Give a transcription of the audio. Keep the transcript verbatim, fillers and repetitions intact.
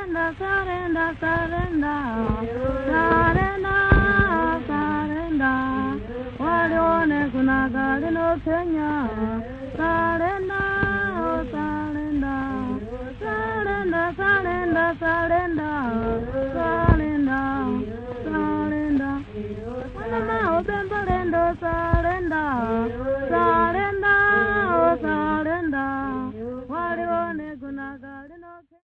Sarenda, sarenda, sarenda, sarenda, sarenda. Walione kuna gari no Kenya. Sarenda, oh sarenda, sarenda, sarenda, sarenda, sarenda, sarenda. Mama obembalendo sarenda.